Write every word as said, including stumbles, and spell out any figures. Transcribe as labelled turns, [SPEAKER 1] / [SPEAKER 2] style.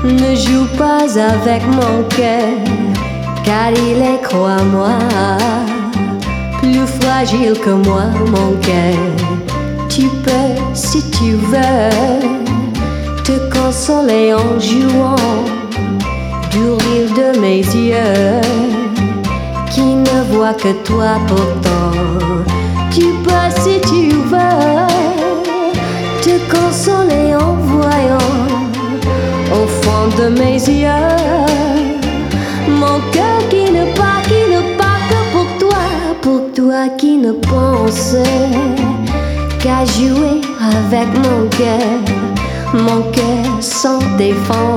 [SPEAKER 1] Ne joue pas avec mon cœur, car il est, crois-moi, plus fragile que moi, mon cœur. Tu peux, si tu veux, te consoler en jouant du rire de mes yeux, qui ne voient que toi pourtant. Tu peux, si tu veux, te consoler en voyant au fond de mes yeux mon cœur qui ne bat, qui ne bat que pour toi, pour toi qui ne pense qu'à jouer avec mon cœur, mon cœur sans défense.